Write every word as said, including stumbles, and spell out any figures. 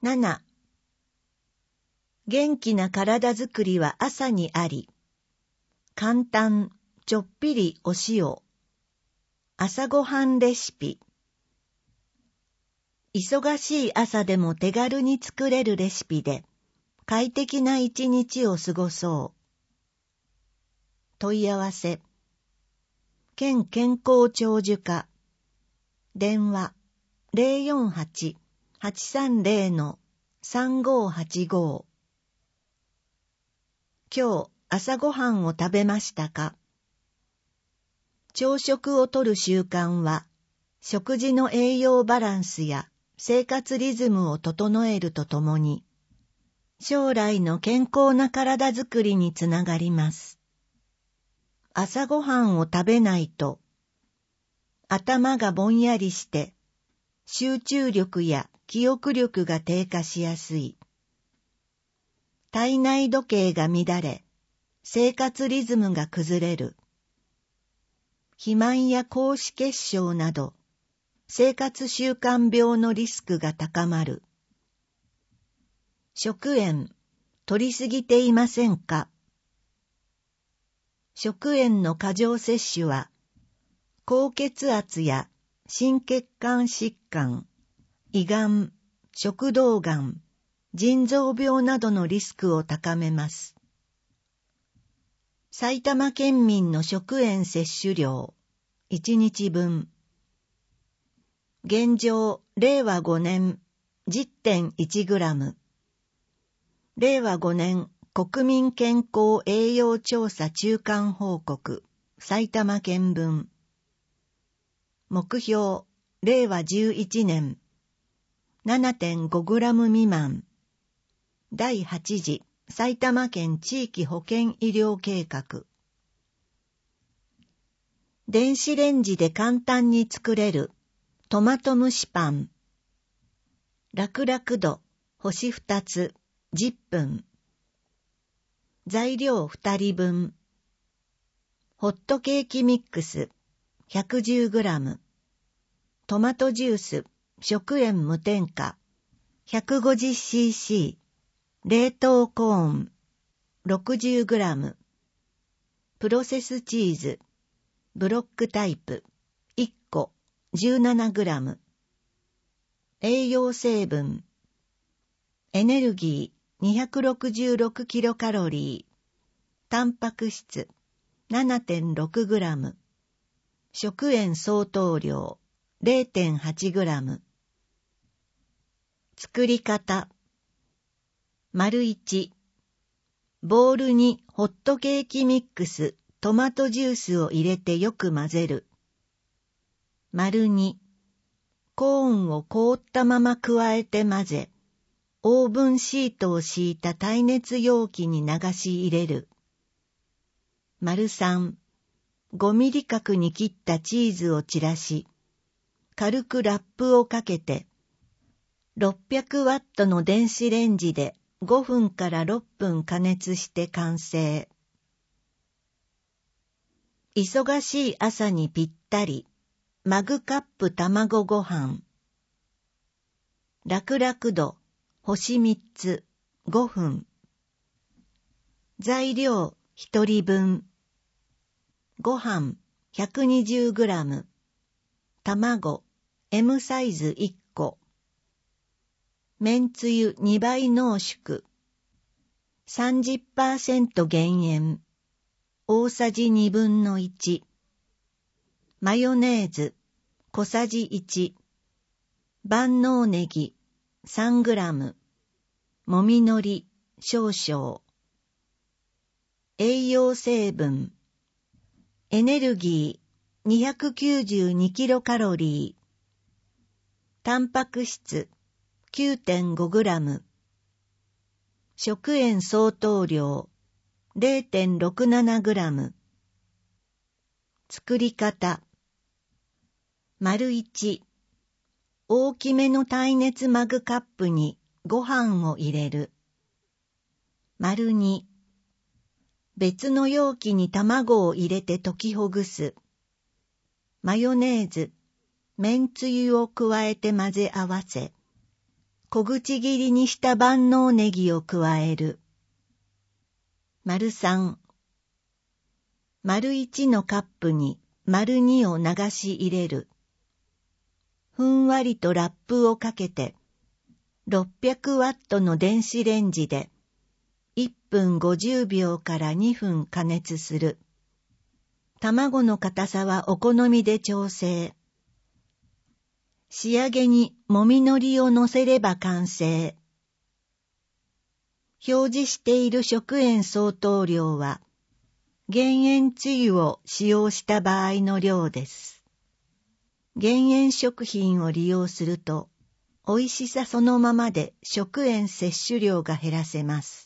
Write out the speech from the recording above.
なな、元気な体づくりは朝にあり。簡単、ちょっぴりお塩。朝ごはんレシピ。忙しい朝でも手軽に作れるレシピで、快適な一日を過ごそう。問い合わせ。県健康長寿課。電話 ゼロよんはち はちさんゼロ さんごはちご。今日朝ごはんを食べましたか？朝食をとる習慣は、食事の栄養バランスや生活リズムを整えるとともに、将来の健康な体づくりにつながります。朝ごはんを食べないと、頭がぼんやりして、集中力や記憶力が低下しやすい。体内時計が乱れ、生活リズムが崩れる。肥満や高脂血症など、生活習慣病のリスクが高まる。食塩、摂りすぎていませんか？食塩の過剰摂取は、高血圧や心血管疾患、胃がん、食道がん、腎臓病などのリスクを高めます。埼玉県民の食塩摂取量、いちにちぶん。現状、れいわごねん、じゅってんいちグラム。れいわごねん国民健康栄養調査中間報告、埼玉県分。目標、れいわじゅういちねん、ななてんごグラム未満。だいはち次埼玉県地域保健医療計画。電子レンジで簡単に作れるトマト蒸しパン。楽々度、星ふたつ、じゅっぷん。材料ふたりぶん。ホットケーキミックス ひゃくじゅうグラム。トマトジュース、食塩無添加 ひゃくごじゅっシーシー。冷凍コーン ろくじゅうグラム。プロセスチーズ、ブロックタイプいっこ じゅうななグラム。栄養成分。エネルギー にひゃくろくじゅうろくキロカロリー。タンパク質 ななてんろくグラム。食塩相当量 れいてんはちグラム。作り方。丸いち、ボウルにホットケーキミックス、トマトジュースを入れてよく混ぜる。丸に、コーンを凍ったまま加えて混ぜ、オーブンシートを敷いた耐熱容器に流し入れる。丸さん、ごミリ角に切ったチーズを散らし、軽くラップをかけて、ろっぴゃくワットの電子レンジでごふんからろっぷん加熱して完成。忙しい朝にぴったり、マグカップ卵ご飯。楽々度、星みっつ、ごふん。材料ひとりぶん。ご飯 ひゃくにじゅうグラム。卵 エム サイズいっこ。めんつゆにばい濃縮。さんじゅっパーセント 減塩。大さじにぶんのいち。マヨネーズ小さじいち。万能ネギさんグラム。もみのり少々。栄養成分。エネルギー にひゃくきゅうじゅうにキロカロリー。タンパク質 きゅうてんごグラム。食塩相当量 れいてんろくななグラム。作り方。丸いち、大きめの耐熱マグカップにご飯を入れる。丸に、別の容器に卵を入れて溶きほぐす。マヨネーズ、めんつゆを加えて混ぜ合わせ、 小口切りにした万能ネギを加える。丸三。丸一のカップに丸二を流し入れる。ふんわりとラップをかけて、ろっぴゃくワットの電子レンジでいっぷんごじゅうびょうからにふん加熱する。卵の硬さはお好みで調整。仕上げにもみのりを乗せれば完成。表示している食塩相当量は、減塩つゆを使用した場合の量です。減塩食品を利用すると、美味しさそのままで食塩摂取量が減らせます。